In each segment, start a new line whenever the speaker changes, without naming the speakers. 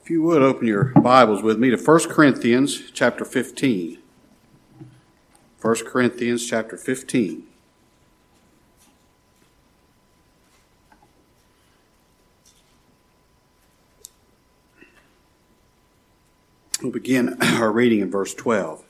If you would, open your Bibles with me to 1 Corinthians chapter 15. 1 Corinthians chapter 15. We'll begin our reading in verse 12.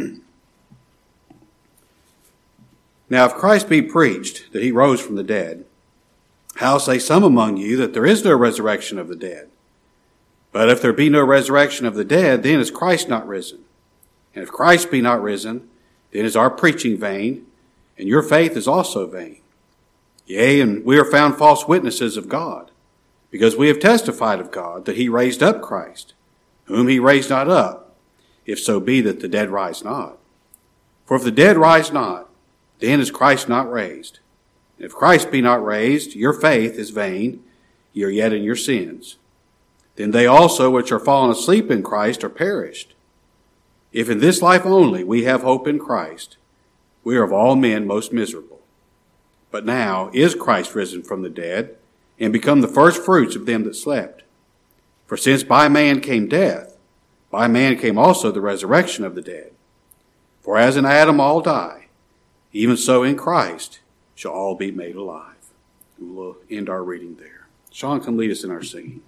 Now if Christ be preached that he rose from the dead, how say some among you that there is no resurrection of the dead? But if there be no resurrection of the dead, then is Christ not risen? And if Christ be not risen, then is our preaching vain, and your faith is also vain. Yea, and we are found false witnesses of God, because we have testified of God that he raised up Christ, whom he raised not up, if so be that the dead rise not. For if the dead rise not, then is Christ not raised. And if Christ be not raised, your faith is vain, ye are yet in your sins. Then they also which are fallen asleep in Christ are perished. If in this life only we have hope in Christ, we are of all men most miserable. But now is Christ risen from the dead, and become the first fruits of them that slept. For since by man came death, by man came also the resurrection of the dead. For as in Adam all die, even so in Christ shall all be made alive. And we'll end our reading there. Sean, come lead us in our singing.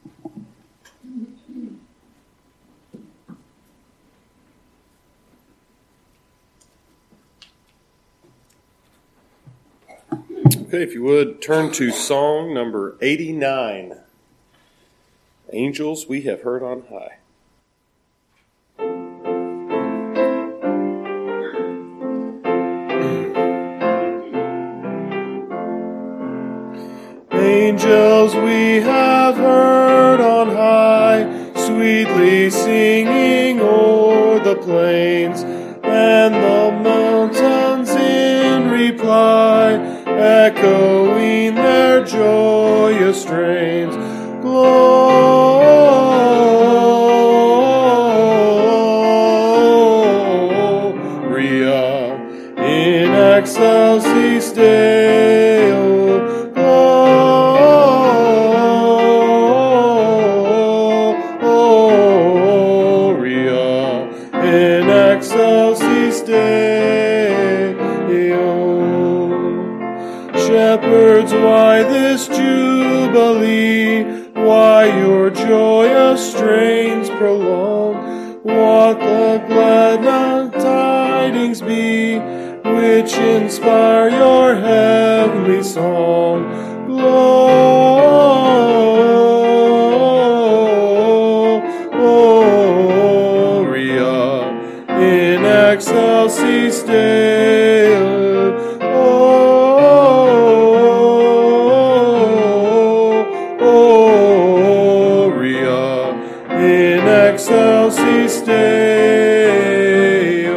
Okay, if you would, turn to song number 89. Angels we have heard on high. Angels we have heard on high, sweetly singing o'er the plains, and the mountains in reply, echoing their joyous strains. Gloria in excelsis Deo. Gloria in excelsis Deo. Shepherds, why this jubilee? Why your joyous strains prolong? What the glad tidings be, which inspire your heavenly song? Gloria in excelsis Deo. In excelsis Deo.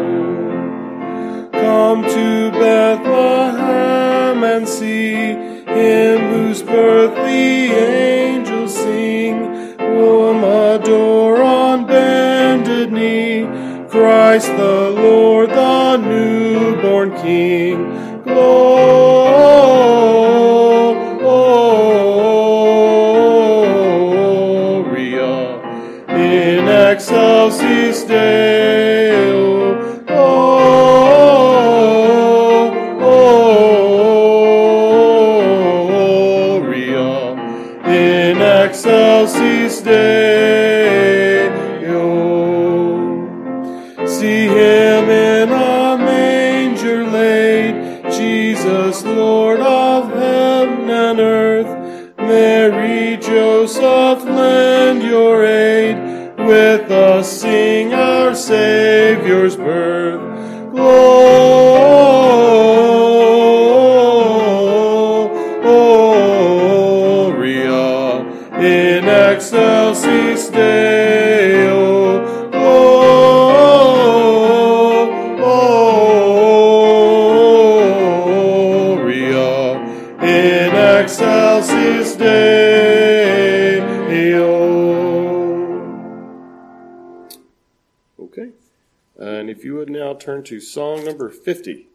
Come to Bethlehem and see him whose birth the angels sing. Whom adore on bended knee, Christ the Lord, the newborn King. In excelsis Deo. Gloria in excelsis Deo. See him in a manger laid, Jesus, Lord of heaven and earth. Mary, Joseph, lend your aid. With us sing our Savior's birth. Gloria in excelsis Deo. Gloria in excelsis Deo. Okay, and if you would now turn to song number 50,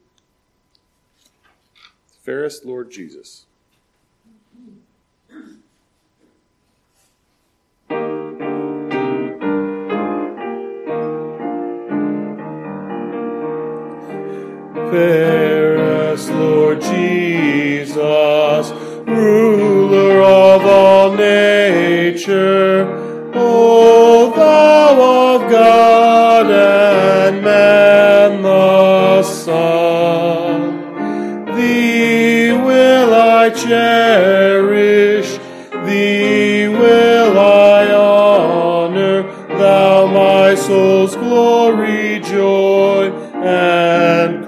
Fairest Lord Jesus. fairest Lord Jesus, ruler of all nature, O thou of God and man the Son, thee will I cherish, thee will I honor, thou my soul's glory, joy, and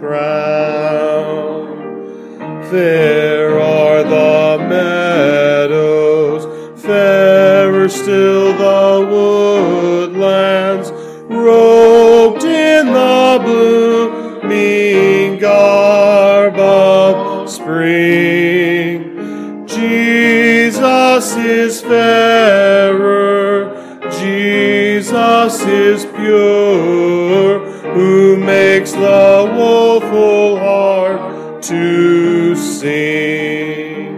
crown. Fair are the meadows, fairer still the woodlands, robed in the blooming garb of spring. Jesus is fairer, Jesus is pure, who makes the woeful heart to sing.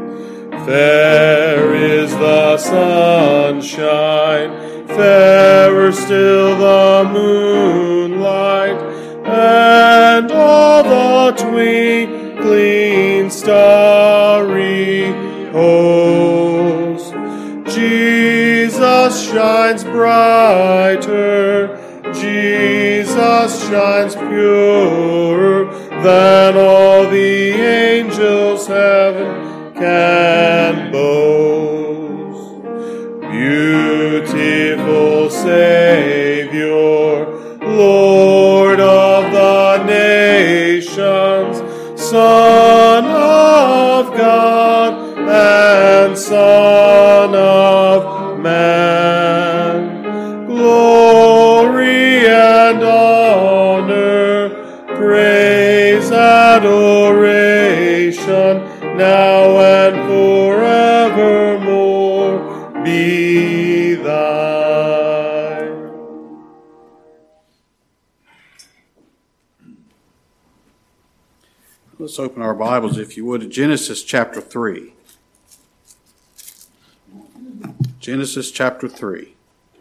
Fair is the sunshine, fairer still the moonlight, and all the twinkling starry host. Jesus shines brighter, Jesus shines purer than all the angels heaven can boast. Beautiful Savior, Lord of the nations, Son of God and Son of man, glory and honor, praise, adoration, now and forevermore be thine.
Let's open our Bibles, if you would, to Genesis chapter 3. Genesis chapter 3.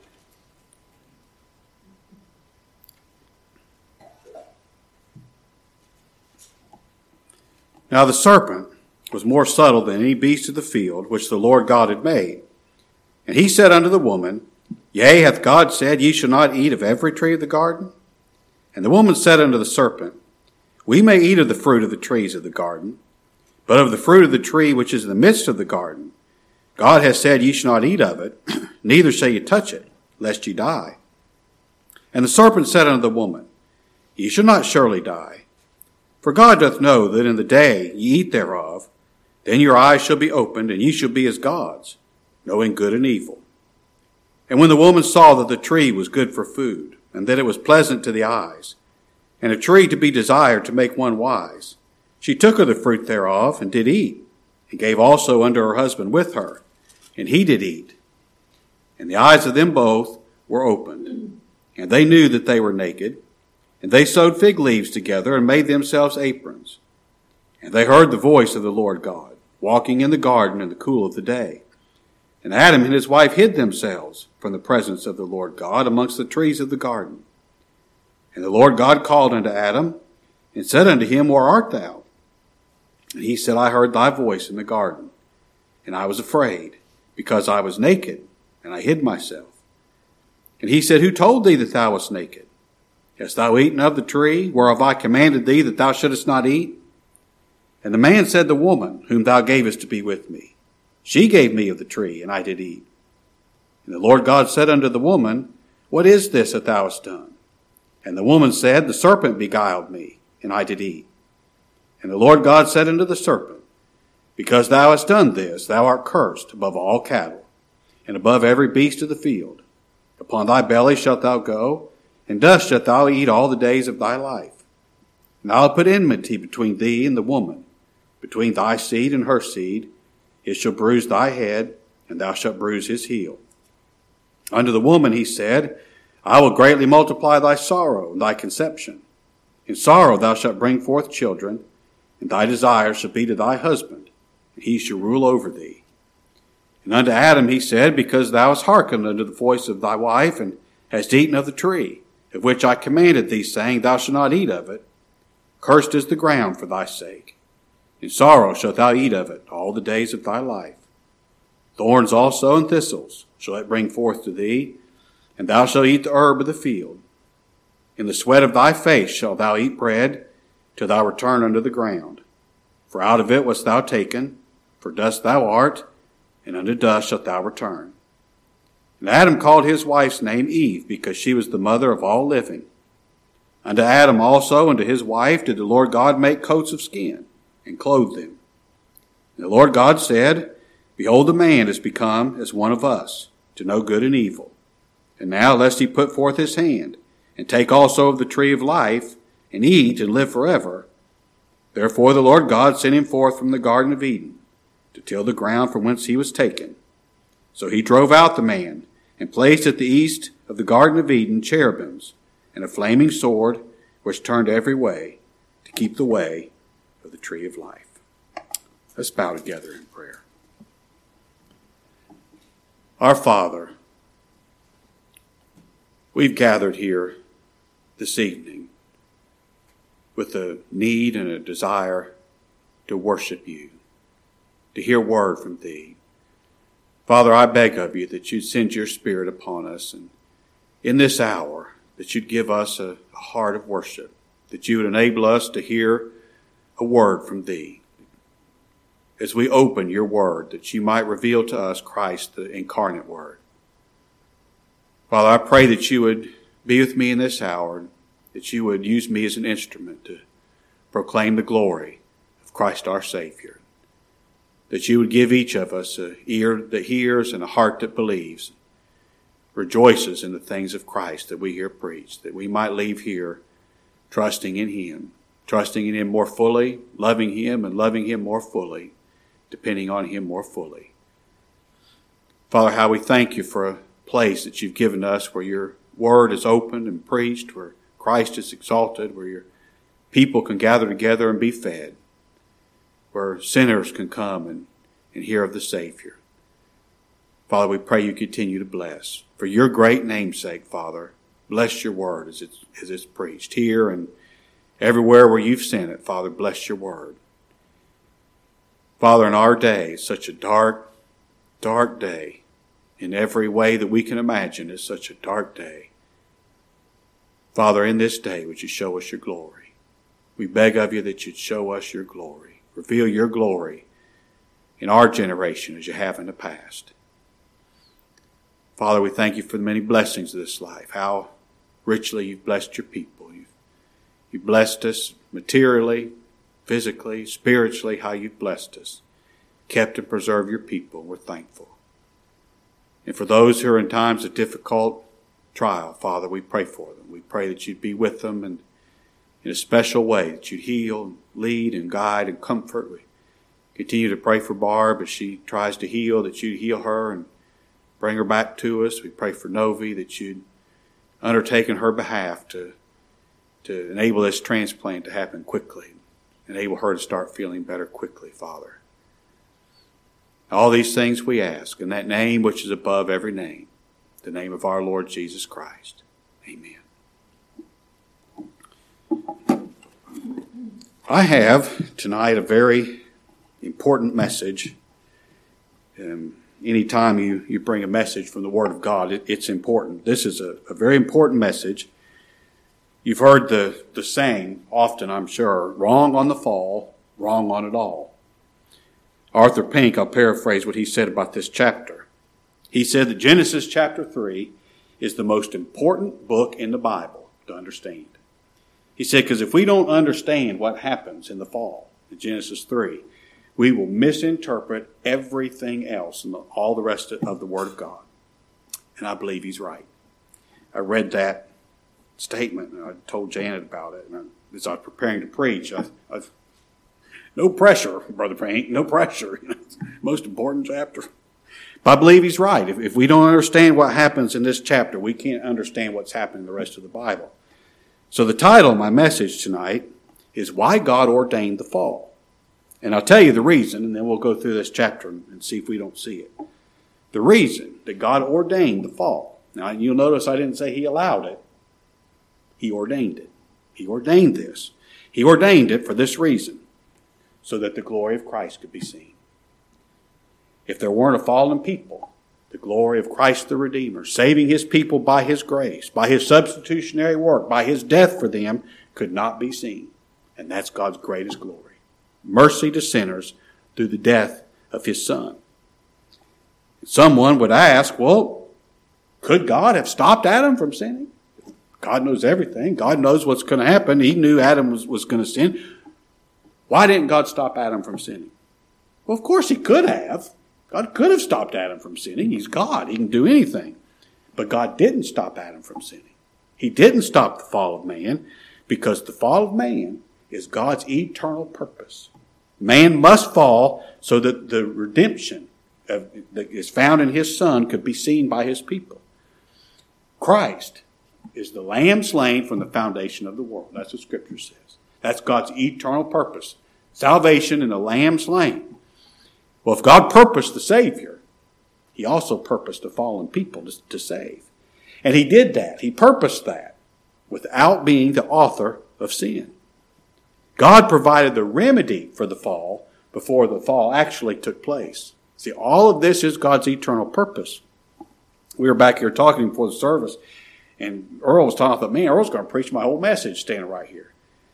Now the serpent was more subtle than any beast of the field which the Lord God had made. And he said unto the woman, Yea, hath God said, Ye shall not eat of every tree of the garden? And the woman said unto the serpent, We may eat of the fruit of the trees of the garden, but of the fruit of the tree which is in the midst of the garden, God has said, Ye shall not eat of it, neither shall ye touch it, lest ye die. And the serpent said unto the woman, Ye shall not surely die. For God doth know that in the day ye eat thereof, then your eyes shall be opened, and ye shall be as gods, knowing good and evil. And when the woman saw that the tree was good for food, and that it was pleasant to the eyes, and a tree to be desired to make one wise, she took of the fruit thereof, and did eat, and gave also unto her husband with her, and he did eat. And the eyes of them both were opened, and they knew that they were naked, and they sewed fig leaves together, and made themselves aprons. And they heard the voice of the Lord God, walking in the garden in the cool of the day. And Adam and his wife hid themselves from the presence of the Lord God amongst the trees of the garden. And the Lord God called unto Adam, and said unto him, Where art thou? And he said, I heard thy voice in the garden, and I was afraid, because I was naked, and I hid myself. And he said, Who told thee that thou wast naked? Hast thou eaten of the tree, whereof I commanded thee that thou shouldest not eat? And the man said, The woman, whom thou gavest to be with me, she gave me of the tree, and I did eat. And the Lord God said unto the woman, What is this that thou hast done? And the woman said, The serpent beguiled me, and I did eat. And the Lord God said unto the serpent, Because thou hast done this, thou art cursed above all cattle, and above every beast of the field. Upon thy belly shalt thou go, and dust shalt thou eat all the days of thy life. And I will put enmity between thee and the woman, between thy seed and her seed. It shall bruise thy head, and thou shalt bruise his heel. Unto the woman he said, I will greatly multiply thy sorrow and thy conception. In sorrow thou shalt bring forth children, and thy desire shall be to thy husband, and he shall rule over thee. And unto Adam he said, Because thou hast hearkened unto the voice of thy wife, and hast eaten of the tree, of which I commanded thee, saying, Thou shalt not eat of it. Cursed is the ground for thy sake. In sorrow shalt thou eat of it all the days of thy life. Thorns also and thistles shall it bring forth to thee, and thou shalt eat the herb of the field. In the sweat of thy face shalt thou eat bread, till thou return unto the ground. For out of it wast thou taken, for dust thou art, and unto dust shalt thou return. And Adam called his wife's name Eve, because she was the mother of all living. Unto Adam also and to his wife did the Lord God make coats of skin, and clothe them. And the Lord God said, Behold, the man is become as one of us, to know good and evil. And now lest he put forth his hand, and take also of the tree of life, and eat and live forever. Therefore the Lord God sent him forth from the Garden of Eden, to till the ground from whence he was taken. So he drove out the man, and placed at the east of the Garden of Eden cherubims, and a flaming sword, which turned every way, to keep the way of the tree of life. Let's bow together in prayer. Our Father, we've gathered here this evening with a need and a desire to worship you, to hear word from thee. Father, I beg of you that you'd send your Spirit upon us, and in this hour that you'd give us a heart of worship, that you would enable us to hear a word from thee. As we open your word, that you might reveal to us Christ, the incarnate word. Father, I pray that you would be with me in this hour, that you would use me as an instrument to proclaim the glory of Christ our Savior. That you would give each of us an ear that hears and a heart that believes, rejoices in the things of Christ that we hear preached, that we might leave here trusting in him more fully, loving him and loving him more fully, depending on him more fully. Father, how we thank you for a place that you've given us where your word is opened and preached, where Christ is exalted, where your people can gather together and be fed, where sinners can come and hear of the Savior. Father, we pray you continue to bless. For your great name's sake, Father, bless your word as it's preached here and everywhere where you've sent it. Father, bless your word. Father, in our day, such a dark, dark day, in every way that we can imagine is such a dark day. Father, in this day, would you show us your glory? We beg of you that you'd show us your glory. Reveal your glory in our generation as you have in the past. Father, we thank you for the many blessings of this life, how richly you've blessed your people. You've blessed us materially, physically, spiritually, how you've blessed us. Kept and preserved your people. We're thankful. And for those who are in times of difficult trial, Father, we pray for them. We pray that you'd be with them and in a special way, that you'd heal, lead, and guide and comfort. We continue to pray for Barb as she tries to heal, that you'd heal her and bring her back to us. We pray for Novi, that you'd undertake in her behalf to enable this transplant to happen quickly, enable her to start feeling better quickly, Father. All these things we ask in that name which is above every name, the name of our Lord Jesus Christ. Amen. I have tonight a very important message. Anytime you bring a message from the Word of God, it's important. This is a very important message. You've heard the saying often, I'm sure, wrong on the fall, wrong on it all. Arthur Pink, I'll paraphrase what he said about this chapter. He said that Genesis chapter 3 is the most important book in the Bible to understand. He said, because if we don't understand what happens in the fall, in Genesis 3, we will misinterpret everything else and all the rest of the Word of God. And I believe he's right. I read that statement and I told Janet about it. And as I was preparing to preach, no pressure, Brother Payne, no pressure. Most important chapter. But I believe he's right. If we don't understand what happens in this chapter, we can't understand what's happening in the rest of the Bible. So the title of my message tonight is Why God Ordained the Fall. And I'll tell you the reason, and then we'll go through this chapter and see if we don't see it. The reason that God ordained the fall. Now, you'll notice I didn't say he allowed it. He ordained it. He ordained this. He ordained it for this reason, so that the glory of Christ could be seen. If there weren't a fallen people, the glory of Christ the Redeemer, saving his people by his grace, by his substitutionary work, by his death for them, could not be seen. And that's God's greatest glory. Mercy to sinners through the death of his Son. Someone would ask, well, could God have stopped Adam from sinning? God knows everything. God knows what's going to happen. He knew Adam was going to sin. Why didn't God stop Adam from sinning? Well, of course he could have. God could have stopped Adam from sinning. He's God. He can do anything. But God didn't stop Adam from sinning. He didn't stop the fall of man, because the fall of man is God's eternal purpose. Man must fall so that the redemption that is found in his Son could be seen by his people. Christ is the Lamb slain from the foundation of the world. That's what Scripture says. That's God's eternal purpose. Salvation in the Lamb slain. Well, if God purposed the Savior, he also purposed a fallen people to save. And he did that. He purposed that without being the author of sin. God provided the remedy for the fall before the fall actually took place. See, all of this is God's eternal purpose. We were back here talking before the service, and Earl was talking. I thought, man, Earl's going to preach my whole message standing right here.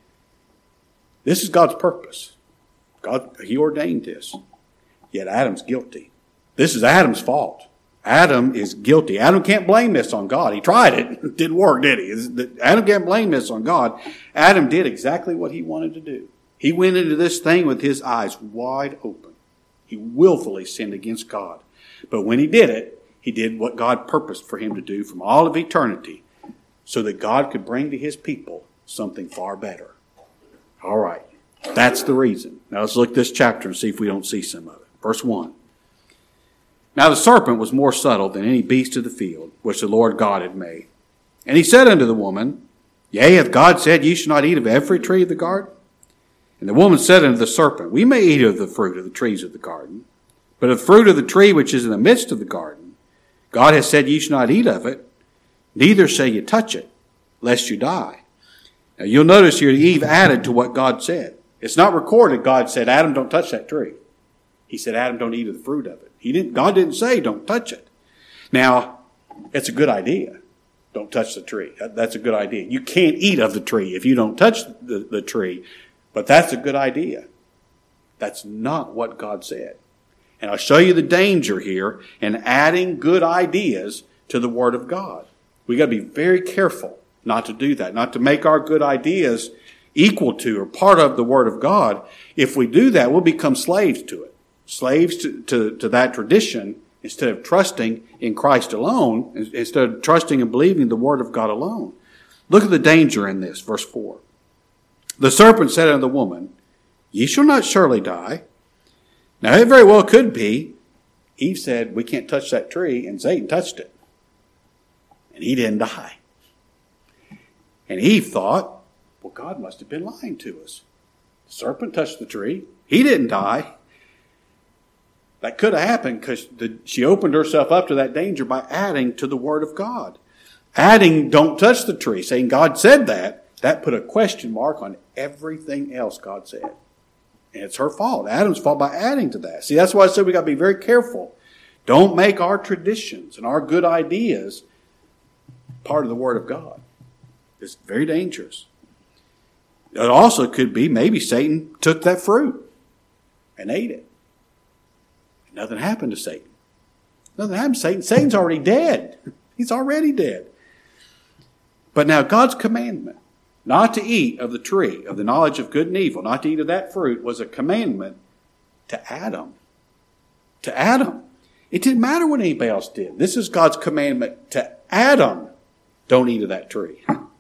This is God's purpose. God, he ordained this. Yet Adam's guilty. This is Adam's fault. Adam is guilty. Adam can't blame this on God. He tried it. It didn't work, did he? Adam can't blame this on God. Adam did exactly what he wanted to do. He went into this thing with his eyes wide open. He willfully sinned against God. But when he did it, he did what God purposed for him to do from all of eternity, so that God could bring to his people something far better. All right. That's the reason. Now let's look at this chapter and see if we don't see some of it. Verse 1. Now the serpent was more subtle than any beast of the field, which the Lord God had made. And he said unto the woman, Yea, hath God said, Ye shall not eat of every tree of the garden? And the woman said unto the serpent, We may eat of the fruit of the trees of the garden, but of the fruit of the tree which is in the midst of the garden, God has said, Ye shall not eat of it, neither shall ye touch it, lest you die. Now you'll notice here Eve added to what God said. It's not recorded God said, Adam, don't touch that tree. He said, Adam, don't eat of the fruit of it. God didn't say, don't touch it. Now, it's a good idea. Don't touch the tree. That's a good idea. You can't eat of the tree if you don't touch the tree. But that's a good idea. That's not what God said. And I'll show you the danger here in adding good ideas to the Word of God. We've got to be very careful not to do that, not to make our good ideas equal to or part of the Word of God. If we do that, we'll become slaves to it. Slaves to that tradition instead of trusting in Christ alone, instead of trusting and believing the Word of God alone. Look at the danger in this, verse 4. The serpent said unto the woman, Ye shall not surely die. Now it very well could be. Eve said, we can't touch that tree, and Satan touched it. And he didn't die. And Eve thought, well, God must have been lying to us. The serpent touched the tree. He didn't die. That could have happened because she opened herself up to that danger by adding to the Word of God. Adding, don't touch the tree, saying God said that. That put a question mark on everything else God said. And it's her fault, Adam's fault, by adding to that. See, that's why I said we got to be very careful. Don't make our traditions and our good ideas part of the Word of God. It's very dangerous. It also could be maybe Satan took that fruit and ate it. Nothing happened to Satan. Nothing happened to Satan. Satan's already dead. He's already dead. But now God's commandment not to eat of the tree of the knowledge of good and evil, not to eat of that fruit, was a commandment to Adam. To Adam. It didn't matter what anybody else did. This is God's commandment to Adam. Don't eat of that tree.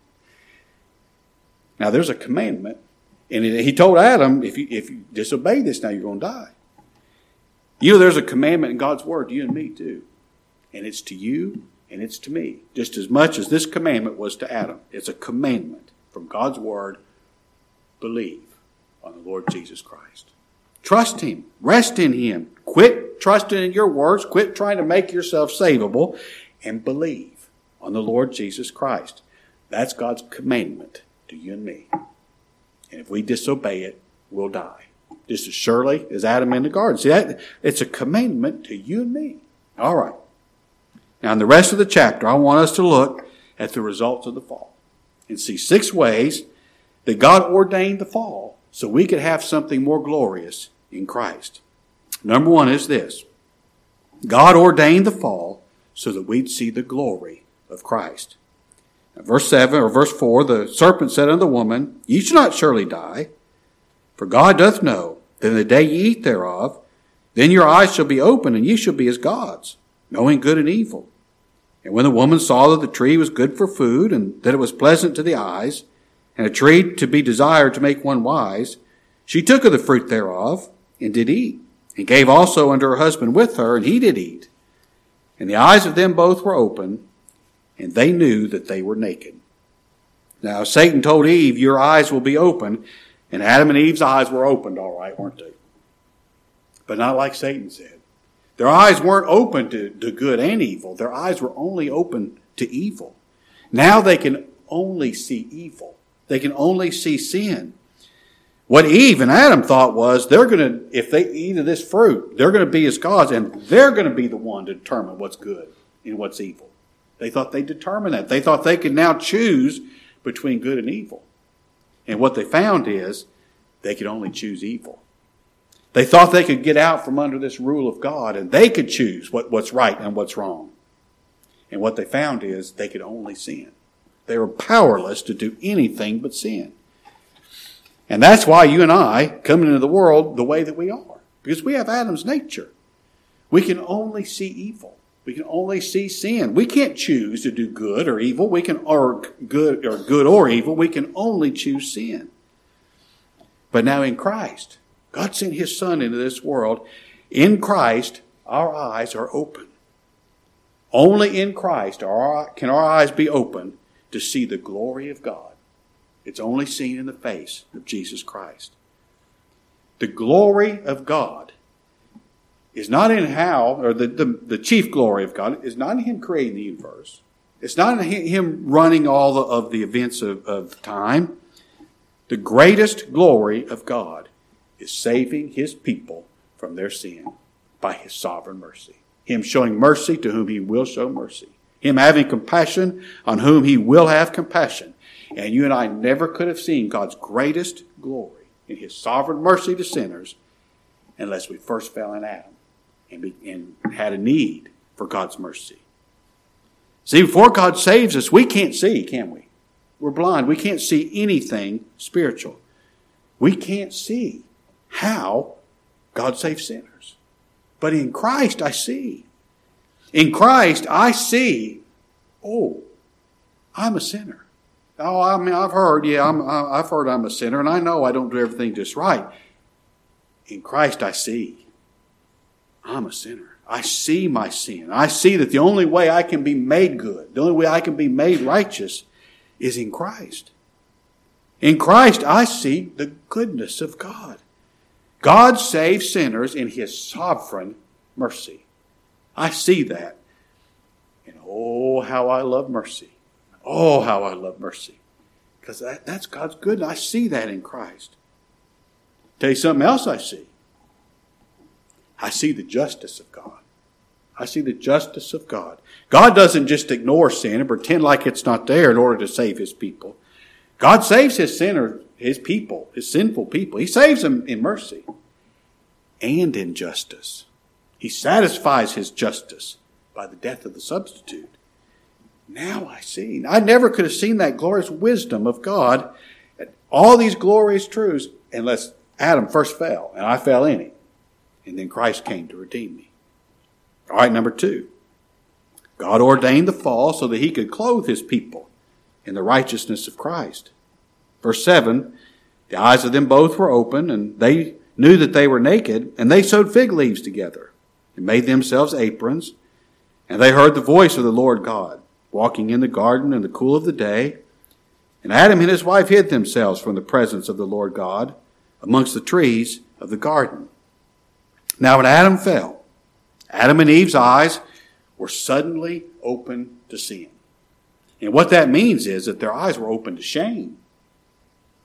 Now there's a commandment. And he told Adam, if you disobey this, now you're going to die. You know, there's a commandment in God's Word to you and me too. And it's to you and it's to me. Just as much as this commandment was to Adam. It's a commandment from God's Word. Believe on the Lord Jesus Christ. Trust Him. Rest in Him. Quit trusting in your words. Quit trying to make yourself savable. And believe on the Lord Jesus Christ. That's God's commandment to you and me. And if we disobey it, we'll die. Just as surely as Adam in the garden. See, it's a commandment to you and me. All right. Now, in the rest of the chapter, I want us to look at the results of the fall and see 6 ways that God ordained the fall so we could have something more glorious in Christ. Number 1 is this. God ordained the fall so that we'd see the glory of Christ. Now, verse 4, the serpent said unto the woman, Ye shall not surely die, for God doth know that in the day ye eat thereof, then your eyes shall be opened, and ye shall be as gods, knowing good and evil. And when the woman saw that the tree was good for food, and that it was pleasant to the eyes, and a tree to be desired to make one wise, she took of the fruit thereof, and did eat, and gave also unto her husband with her, and he did eat. And the eyes of them both were open, and they knew that they were naked. Now Satan told Eve, Your eyes will be open, and Adam and Eve's eyes were opened, all right, weren't they? But not like Satan said. Their eyes weren't open to good and evil. Their eyes were only open to evil. Now they can only see evil. They can only see sin. What Eve and Adam thought was, if they eat of this fruit, they're going to be as gods, and they're going to be the one to determine what's good and what's evil. They thought they'd determine that. They thought they could now choose between good and evil. And what they found is, they could only choose evil. They thought they could get out from under this rule of God, and they could choose what's right and what's wrong. And what they found is, they could only sin. They were powerless to do anything but sin. And that's why you and I come into the world the way that we are. Because we have Adam's nature. We can only see evil. We can only see sin. We can't choose to do good or evil. Or good or evil. We can only choose sin. But now in Christ, God sent His Son into this world. In Christ, our eyes are open. Only in Christ can our eyes be open to see the glory of God. It's only seen in the face of Jesus Christ. The glory of God is not in the chief glory of God is not in Him creating the universe. It's not in Him running all of the events of time. The greatest glory of God is saving His people from their sin by His sovereign mercy. Him showing mercy to whom He will show mercy. Him having compassion on whom He will have compassion. And you and I never could have seen God's greatest glory in His sovereign mercy to sinners unless we first fell in Adam and had a need for God's mercy. See, before God saves us, we can't see, can we? We're blind. We can't see anything spiritual. We can't see how God saves sinners. But in Christ, I see. In Christ, I see, I'm a sinner. Oh, I mean, I've heard I'm a sinner, and I know I don't do everything just right. In Christ, I see I'm a sinner. I see my sin. I see that the only way I can be made good, the only way I can be made righteous is in Christ. In Christ, I see the goodness of God. God saves sinners in His sovereign mercy. I see that. And oh, how I love mercy. Oh, how I love mercy. Because that's God's goodness. I see that in Christ. Tell you something else I see. I see the justice of God. I see the justice of God. God doesn't just ignore sin and pretend like it's not there in order to save His people. God saves His sinners, His people, His sinful people. He saves them in mercy and in justice. He satisfies His justice by the death of the substitute. Now I see. I never could have seen that glorious wisdom of God, all these glorious truths, unless Adam first fell, and I fell in it. And then Christ came to redeem me. All right, number 2. God ordained the fall so that He could clothe His people in the righteousness of Christ. Verse 7, the eyes of them both were open, and they knew that they were naked, and they sewed fig leaves together and made themselves aprons. And they heard the voice of the Lord God, walking in the garden in the cool of the day. And Adam and his wife hid themselves from the presence of the Lord God amongst the trees of the garden. Now when Adam fell, Adam and Eve's eyes were suddenly open to sin. And what that means is that their eyes were open to shame.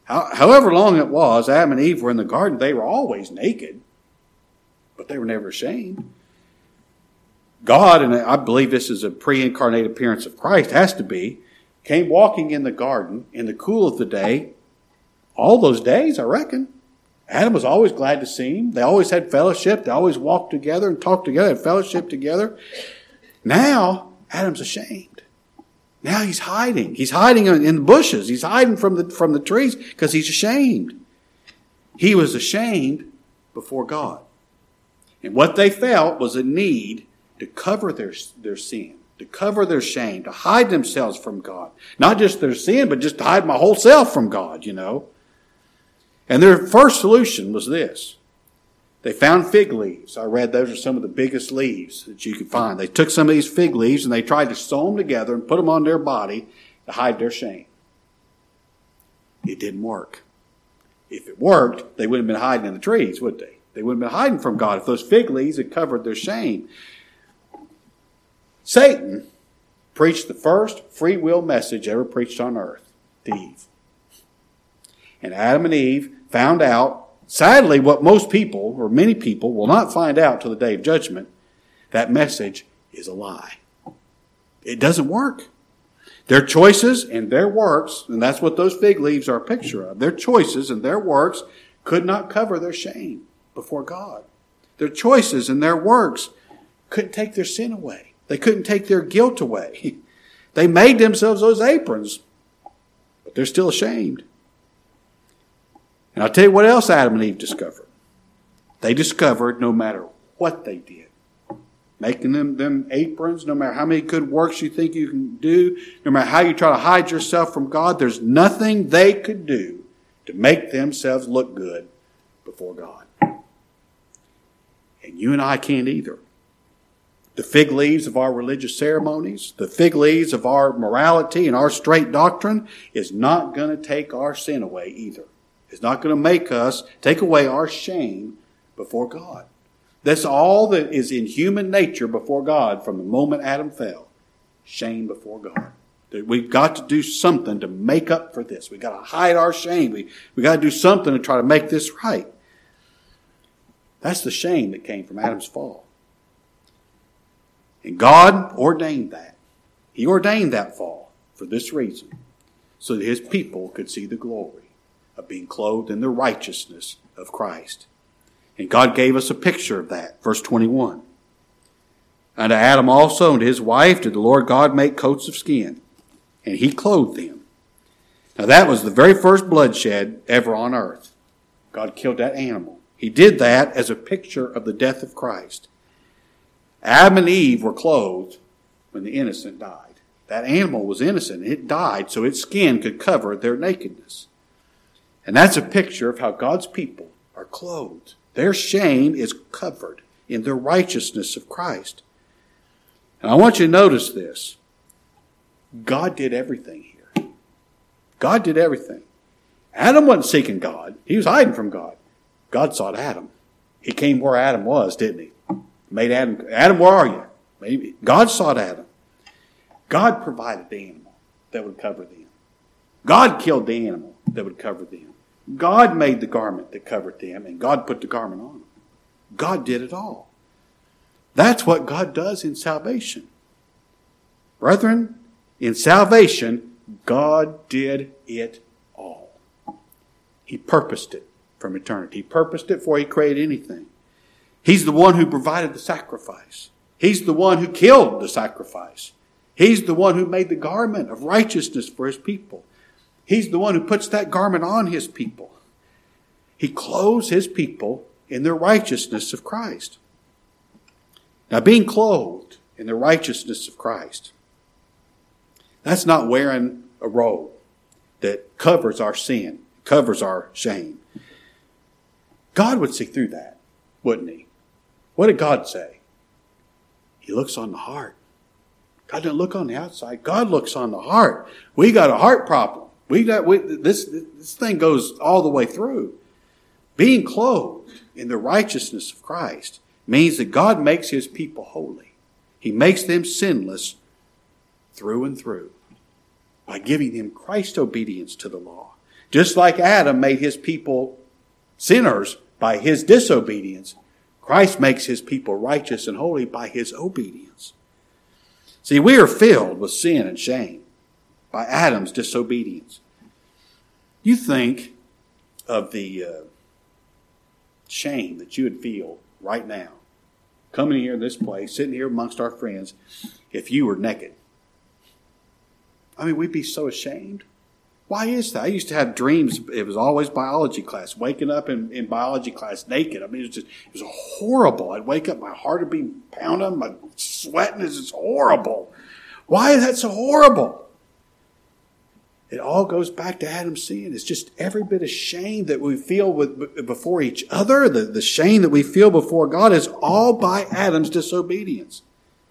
However long it was, Adam and Eve were in the garden, they were always naked, but they were never ashamed. God, and I believe this is a pre-incarnate appearance of Christ, has to be, came walking in the garden in the cool of the day, all those days, I reckon. Adam was always glad to see him. They always had fellowship. They always walked together and talked together, had fellowship together. Now, Adam's ashamed. Now he's hiding. He's hiding in the bushes. He's hiding from the trees because he's ashamed. He was ashamed before God. And what they felt was a need to cover their sin, to cover their shame, to hide themselves from God. Not just their sin, but just to hide my whole self from God, you know. And their first solution was this. They found fig leaves. I read those are some of the biggest leaves that you could find. They took some of these fig leaves and they tried to sew them together and put them on their body to hide their shame. It didn't work. If it worked, they wouldn't have been hiding in the trees, would they? They wouldn't have been hiding from God if those fig leaves had covered their shame. Satan preached the first free will message ever preached on earth to Eve. And Adam and Eve found out, sadly, what most people, or many people, will not find out till the day of judgment. That message is a lie. It doesn't work. Their choices and their works, and that's what those fig leaves are a picture of, their choices and their works could not cover their shame before God. Their choices and their works couldn't take their sin away. They couldn't take their guilt away. They made themselves those aprons, but they're still ashamed. And I'll tell you what else Adam and Eve discovered. They discovered no matter what they did, making them aprons, no matter how many good works you think you can do, no matter how you try to hide yourself from God, there's nothing they could do to make themselves look good before God. And you and I can't either. The fig leaves of our religious ceremonies, the fig leaves of our morality and our straight doctrine is not going to take our sin away either. It's not going to make us take away our shame before God. That's all that is in human nature before God from the moment Adam fell. Shame before God. We've got to do something to make up for this. We've got to hide our shame. We've got to do something to try to make this right. That's the shame that came from Adam's fall. And God ordained that. He ordained that fall for this reason, so that his people could see the glory of being clothed in the righteousness of Christ. And God gave us a picture of that. Verse 21. Unto Adam also and to his wife did the Lord God make coats of skin, and he clothed them. Now that was the very first bloodshed ever on earth. God killed that animal. He did that as a picture of the death of Christ. Adam and Eve were clothed when the innocent died. That animal was innocent. It died so its skin could cover their nakedness. And that's a picture of how God's people are clothed. Their shame is covered in the righteousness of Christ. And I want you to notice this. God did everything here. God did everything. Adam wasn't seeking God. He was hiding from God. God sought Adam. He came where Adam was, didn't he? Made Adam, where are you? Maybe God sought Adam. God provided the animal that would cover them. God killed the animal that would cover them. God made the garment that covered them, and God put the garment on them. God did it all. That's what God does in salvation. Brethren, in salvation, God did it all. He purposed it from eternity. He purposed it before he created anything. He's the one who provided the sacrifice. He's the one who killed the sacrifice. He's the one who made the garment of righteousness for his people. He's the one who puts that garment on his people. He clothes his people in the righteousness of Christ. Now, being clothed in the righteousness of Christ, that's not wearing a robe that covers our sin, covers our shame. God would see through that, wouldn't he? What did God say? He looks on the heart. God doesn't look on the outside. God looks on the heart. We got a heart problem. This thing goes all the way through. Being clothed in the righteousness of Christ means that God makes his people holy. He makes them sinless through and through by giving them Christ's obedience to the law. Just like Adam made his people sinners by his disobedience, Christ makes his people righteous and holy by his obedience. See, we are filled with sin and shame by Adam's disobedience. You think of the shame that you would feel right now, coming here in this place, sitting here amongst our friends, if you were naked. I mean, we'd be so ashamed. Why is that? I used to have dreams. It was always biology class, waking up in biology class naked. I mean, it was horrible. I'd wake up, my heart would be pounding, my sweating. It's just horrible. Why is that so horrible? It all goes back to Adam's sin. It's just every bit of shame that we feel before each other, the shame that we feel before God is all by Adam's disobedience.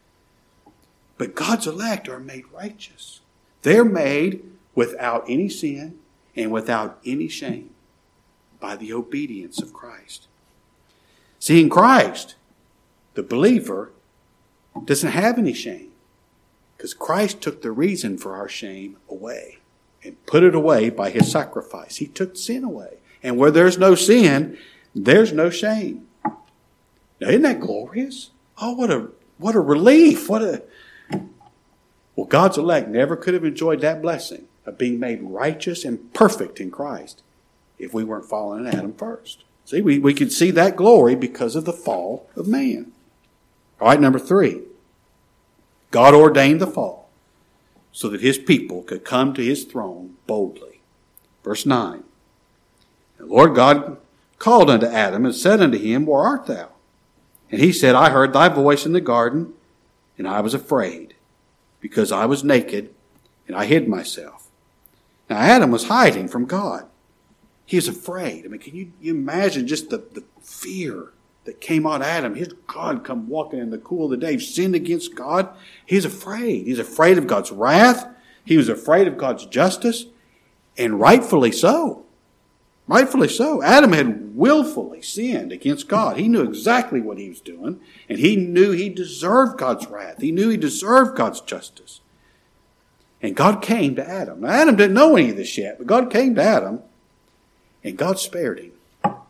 But God's elect are made righteous. They're made without any sin and without any shame by the obedience of Christ. See, in Christ, the believer doesn't have any shame because Christ took the reason for our shame away and put it away by his sacrifice. He took sin away. And where there's no sin, there's no shame. Now, isn't that glorious? Oh, what a relief. Well, God's elect never could have enjoyed that blessing of being made righteous and perfect in Christ if we weren't fallen in Adam first. See, we could see that glory because of the fall of man. All right, number 3. God ordained the fall so that his people could come to his throne boldly. Verse 9. The Lord God called unto Adam and said unto him, Where art thou? And he said, I heard thy voice in the garden, and I was afraid, because I was naked, and I hid myself. Now Adam was hiding from God. He was afraid. I mean, can you imagine just the fear that came on Adam? Here's God come walking in the cool of the day, sinned against God. He's afraid. He's afraid of God's wrath. He was afraid of God's justice, and rightfully so. Rightfully so. Adam had willfully sinned against God. He knew exactly what he was doing, and he knew he deserved God's wrath. He knew he deserved God's justice. And God came to Adam. Now, Adam didn't know any of this yet, but God came to Adam, and God spared him.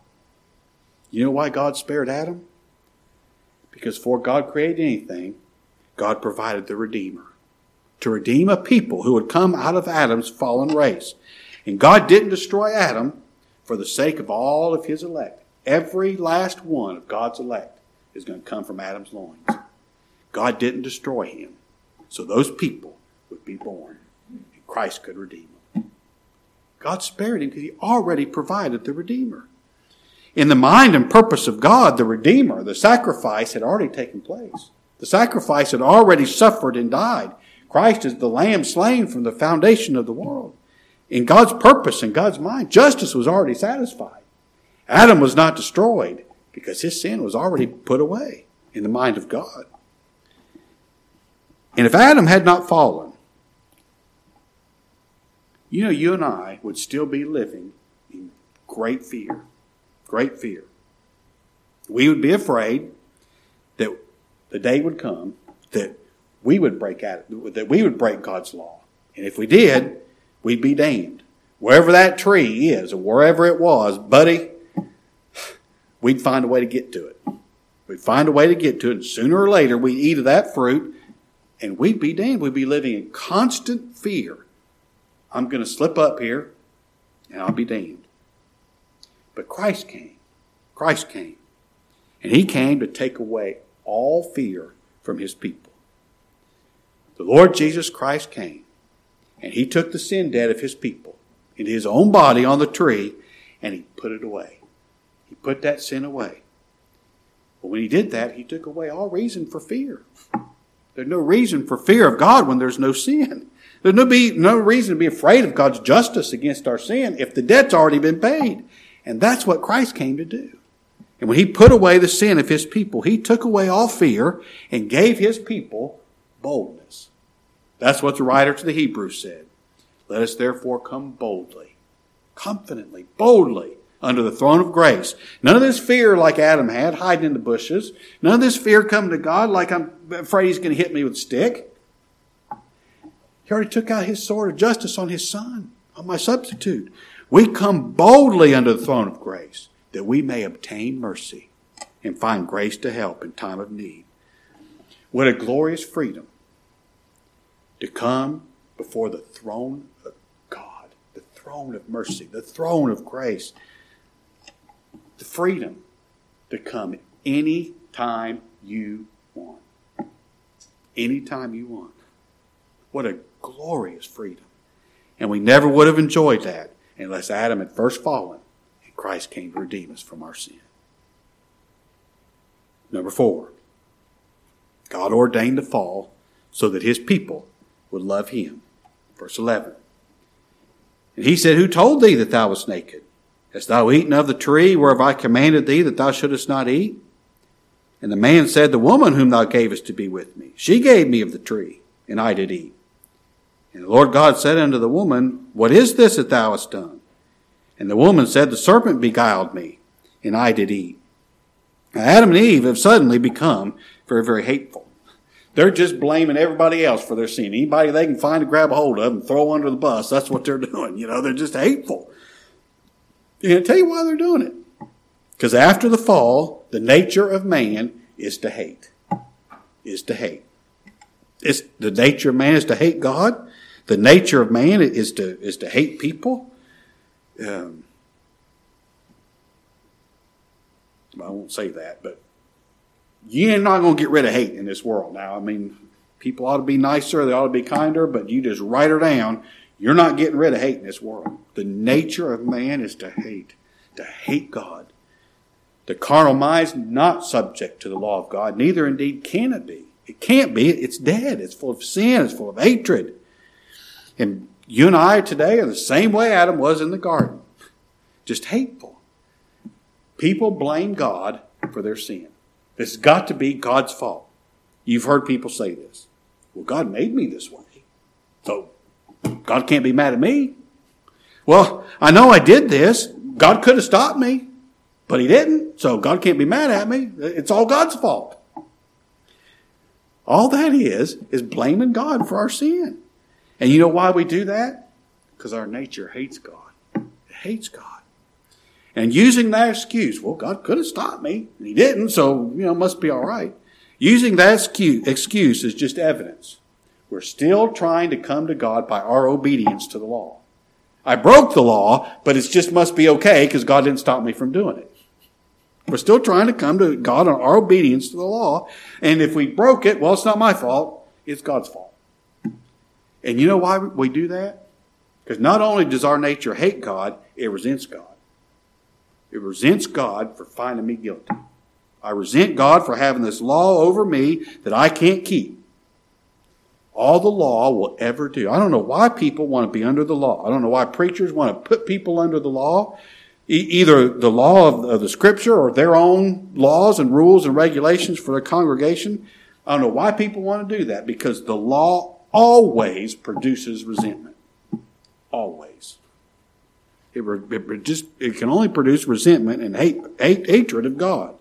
You know why God spared Adam? Because before God created anything, God provided the Redeemer to redeem a people who would come out of Adam's fallen race. And God didn't destroy Adam for the sake of all of his elect. Every last one of God's elect is going to come from Adam's loins. God didn't destroy him, so those people would be born, and Christ could redeem them. God spared him because he already provided the Redeemer. In the mind and purpose of God, the Redeemer, the sacrifice had already taken place. The sacrifice had already suffered and died. Christ is the Lamb slain from the foundation of the world. In God's purpose and God's mind, justice was already satisfied. Adam was not destroyed because his sin was already put away in the mind of God. And if Adam had not fallen, you and I would still be living in great fear. Great fear. We would be afraid that the day would come that we would break God's law. And if we did, we'd be damned. Wherever that tree is, or wherever it was, buddy, we'd find a way to get to it. We'd find a way to get to it, and sooner or later we'd eat of that fruit, and we'd be damned. We'd be living in constant fear. I'm going to slip up here, and I'll be damned. But Christ came. Christ came. And he came to take away all fear from his people. The Lord Jesus Christ came, and he took the sin debt of his people into his own body on the tree, and he put it away. He put that sin away. But when he did that, he took away all reason for fear. There's no reason for fear of God when there's no sin. There's no reason to be afraid of God's justice against our sin if the debt's already been paid. And that's what Christ came to do. And when he put away the sin of his people, he took away all fear and gave his people boldness. That's what the writer to the Hebrews said. Let us therefore come boldly, confidently, boldly under the throne of grace. None of this fear like Adam had, hiding in the bushes. None of this fear coming to God like I'm afraid he's going to hit me with a stick. He already took out his sword of justice on his son, on my substitute. We come boldly under the throne of grace, that we may obtain mercy and find grace to help in time of need. What a glorious freedom to come before the throne of God, the throne of mercy, the throne of grace. The freedom to come any time you want. Anytime you want. What a glorious freedom. And we never would have enjoyed that unless Adam had first fallen and Christ came to redeem us from our sin. Number 4. God ordained the fall so that his people would love him. Verse 11. And he said, Who told thee that thou wast naked? Hast thou eaten of the tree whereof I commanded thee that thou shouldest not eat? And the man said, The woman whom thou gavest to be with me, she gave me of the tree, and I did eat. And the Lord God said unto the woman, What is this that thou hast done? And the woman said, The serpent beguiled me, and I did eat. Now Adam and Eve have suddenly become very, very hateful. They're just blaming everybody else for their sin. Anybody they can find to grab a hold of and throw under the bus, that's what they're doing. They're just hateful. And I'll tell you why they're doing it. Because after the fall, the nature of man is to hate. Is to hate. The nature of man is to hate God. The nature of man is to hate people. I won't say that, but you're not going to get rid of hate in this world now. I mean, people ought to be nicer, they ought to be kinder, but you just write her down. You're not getting rid of hate in this world. The nature of man is to hate God. The carnal mind is not subject to the law of God, neither indeed can it be. It can't be. It's dead. It's full of sin. It's full of hatred. And you and I today are the same way Adam was in the garden. Just hateful. People blame God for their sin. This has got to be God's fault. You've heard people say this. Well, God made me this way, so God can't be mad at me. Well, I know I did this. God could have stopped me, but he didn't, so God can't be mad at me. It's all God's fault. All that is blaming God for our sin. And you know why we do that? Because our nature hates God. It hates God. And using that excuse, well, God could have stopped me, and he didn't, so, it must be all right. Using that excuse is just evidence. We're still trying to come to God by our obedience to the law. I broke the law, but it just must be okay because God didn't stop me from doing it. We're still trying to come to God on our obedience to the law. And if we broke it, well, it's not my fault. It's God's fault. And you know why we do that? Because not only does our nature hate God, it resents God. It resents God for finding me guilty. I resent God for having this law over me that I can't keep. All the law will ever do. I don't know why people want to be under the law. I don't know why preachers want to put people under the law. Either the law of the Scripture or their own laws and rules and regulations for their congregation. I don't know why people want to do that, because the law always produces resentment. Always. It can only produce resentment and hatred of God.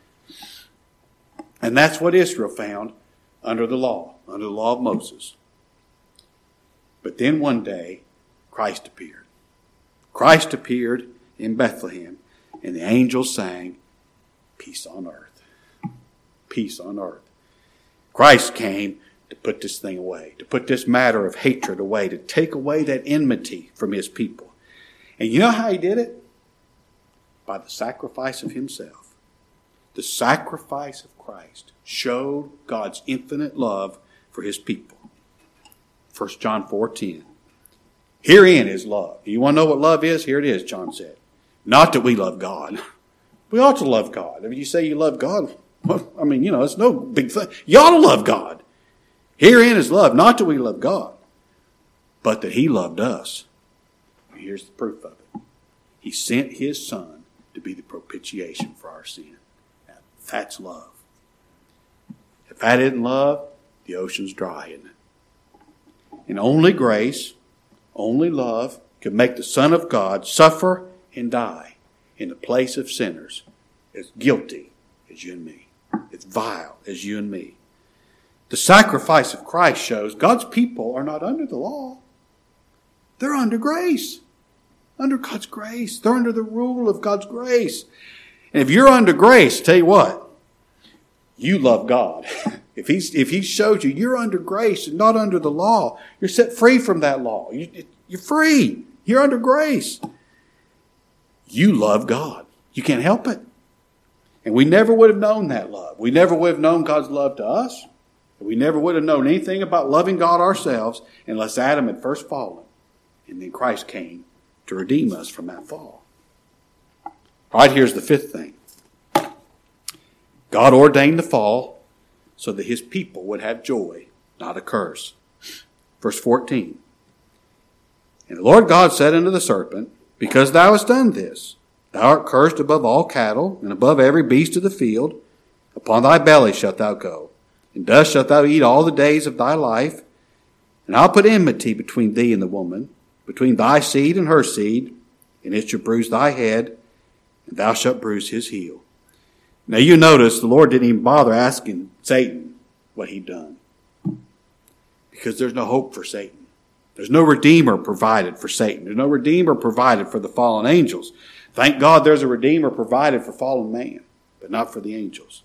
And that's what Israel found under the law of Moses. But then one day, Christ appeared. Christ appeared in Bethlehem, and the angels sang, Peace on earth. Peace on earth. Christ came to put this thing away, to put this matter of hatred away, to take away that enmity from his people. And you know how he did it? By the sacrifice of himself. The sacrifice of Christ showed God's infinite love for his people. 1 John 4:10. Herein is love. You want to know what love is? Here it is, John said. Not that we love God. We ought to love God. If you say you love God, well, it's no big thing. You ought to love God. Herein is love. Not that we love God, but that he loved us. Here's the proof of it. He sent his Son to be the propitiation for our sin. Now, that's love. If that isn't love, the ocean's dry, isn't it? And only grace, only love could make the Son of God suffer and die in the place of sinners as guilty as you and me, as vile as you and me. The sacrifice of Christ shows God's people are not under the law. They're under grace. Under God's grace. They're under the rule of God's grace. And if you're under grace, tell you what, you love God. If he showed you you're under grace and not under the law, you're set free from that law. You're free. You're under grace. You love God. You can't help it. And we never would have known that love. We never would have known God's love to us. We never would have known anything about loving God ourselves unless Adam had first fallen. And then Christ came to redeem us from that fall. All right, here's the fifth thing. God ordained the fall so that his people would have joy, not a curse. Verse 14. And the Lord God said unto the serpent, Because thou hast done this, thou art cursed above all cattle, and above every beast of the field. Upon thy belly shalt thou go, and dust shalt thou eat all the days of thy life. And I'll put enmity between thee and the woman, between thy seed and her seed, and it shall bruise thy head, and thou shalt bruise his heel. Now you notice the Lord didn't even bother asking Satan what he'd done. Because there's no hope for Satan. There's no redeemer provided for Satan. There's no redeemer provided for the fallen angels. Thank God there's a redeemer provided for fallen man, but not for the angels.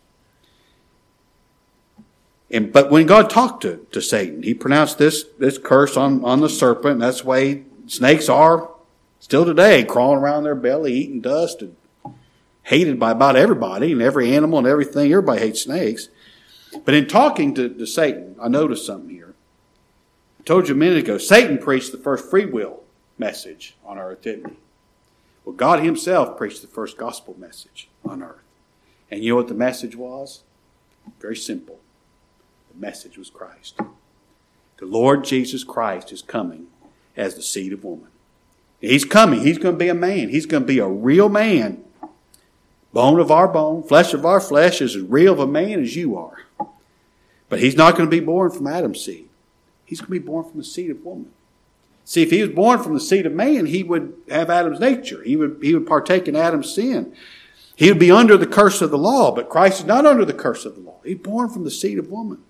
But when God talked to Satan, he pronounced this curse on the serpent. That's the way snakes are still today, crawling around their belly, eating dust, and hated by about everybody and every animal and everything. Everybody hates snakes. But in talking to Satan, I noticed something here. I told you a minute ago, Satan preached the first free will message on earth, didn't he? Well, God himself preached the first gospel message on earth. And you know what the message was? Very simple. The message was Christ. The Lord Jesus Christ is coming as the seed of woman. He's coming. He's going to be a man. He's going to be a real man. Bone of our bone, flesh of our flesh, is as real of a man as you are. But he's not going to be born from Adam's seed. He's going to be born from the seed of woman. See, if he was born from the seed of man, he would have Adam's nature. He would partake in Adam's sin. He would be under the curse of the law, but Christ is not under the curse of the law. He's born from the seed of woman.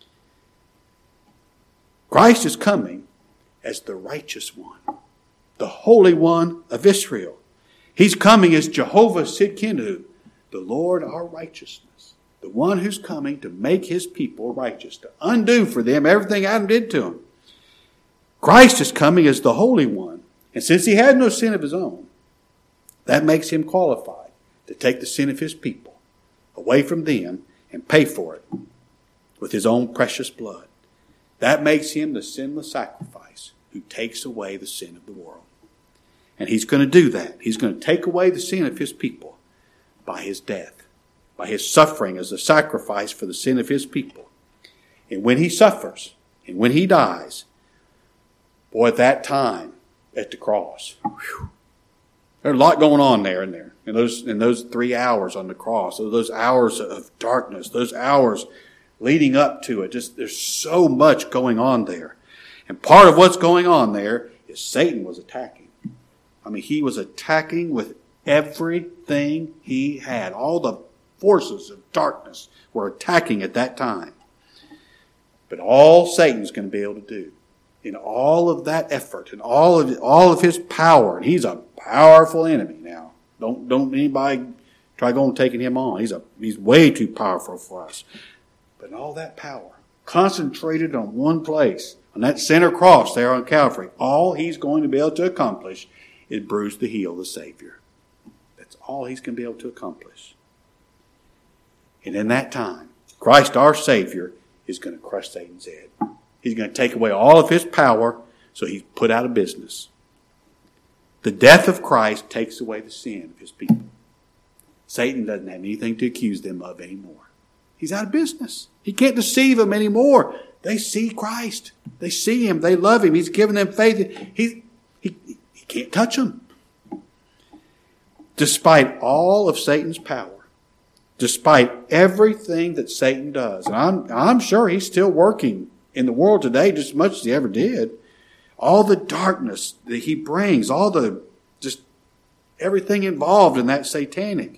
Christ is coming as the righteous one, the Holy One of Israel. He's coming as Jehovah Sidkenu, the Lord our righteousness, the one who's coming to make his people righteous, to undo for them everything Adam did to them. Christ is coming as the Holy One, and since he had no sin of his own, that makes him qualified to take the sin of his people away from them and pay for it with his own precious blood. That makes him the sinless sacrifice who takes away the sin of the world. And he's going to do that. He's going to take away the sin of his people by his death, by his suffering as a sacrifice for the sin of his people. And when he suffers and when he dies, boy, at that time at the cross, there's a lot going on there in those 3 hours on the cross, those hours of darkness, those hours leading up to it. Just there's so much going on there. And part of what's going on there is Satan was attacking. I mean, he was attacking with everything he had. All the forces of darkness were attacking at that time. But all Satan's going to be able to do, in all of that effort and all of his power, and he's a powerful enemy now. Don't anybody try going taking him on. He's way too powerful for us. But all that power concentrated on one place, on that center cross there on Calvary, all he's going to be able to accomplish is bruise the heel of the Savior. That's all he's going to be able to accomplish. And in that time, Christ our Savior is going to crush Satan's head. He's going to take away all of his power, so he's put out of business. The death of Christ takes away the sin of his people. Satan doesn't have anything to accuse them of anymore. He's out of business. He can't deceive them anymore. They see Christ. They see him. They love him. He's given them faith. He can't touch them. Despite all of Satan's power, despite everything that Satan does, and I'm sure he's still working in the world today just as much as he ever did, all the darkness that he brings, all the just everything involved in that satanic,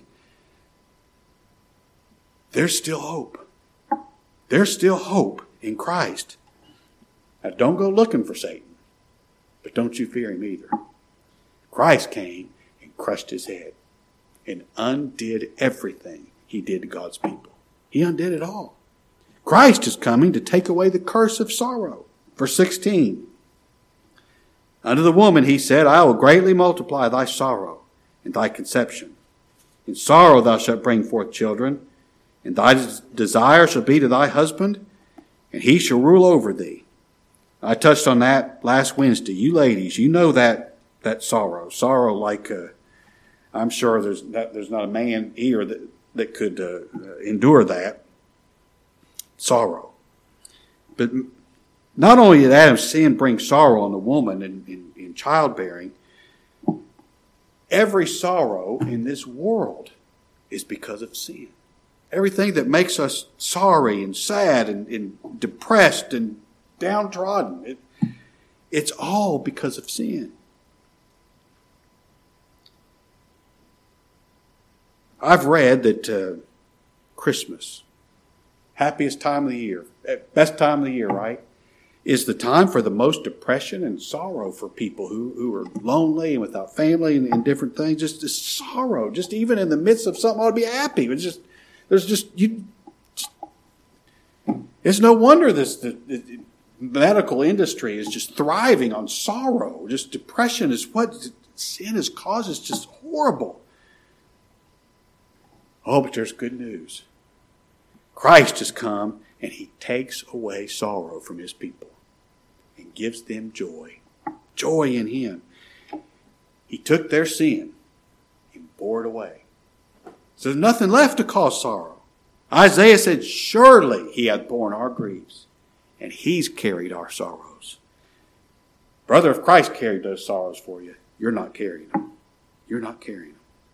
there's still hope. There's still hope in Christ. Now don't go looking for Satan, but don't you fear him either. Christ came and crushed his head and undid everything he did to God's people. He undid it all. Christ is coming to take away the curse of sorrow. Verse 16. Unto the woman he said, I will greatly multiply thy sorrow and thy conception. In sorrow thou shalt bring forth children, and thy desire shall be to thy husband, and he shall rule over thee. I touched on that last Wednesday. You ladies, you know that sorrow. Sorrow like, I'm sure there's not a man here that could endure that. Sorrow. But not only did Adam's sin bring sorrow on the woman in childbearing, every sorrow in this world is because of sin. Everything that makes us sorry and sad and depressed and downtrodden, it's all because of sin. I've read that Christmas, happiest time of the year, best time of the year, right, is the time for the most depression and sorrow for people who are lonely and without family and different things. Just sorrow, just even in the midst of something, ought to be happy. It's no wonder the medical industry is just thriving on sorrow. Just depression is what sin has caused. It's just horrible. Oh, but there's good news. Christ has come and he takes away sorrow from his people and gives them joy. Joy in him. He took their sin and bore it away. So there's nothing left to cause sorrow. Isaiah said, surely he hath borne our griefs and he's carried our sorrows. Brother, if Christ carried those sorrows for you, you're not carrying them. You're not carrying them.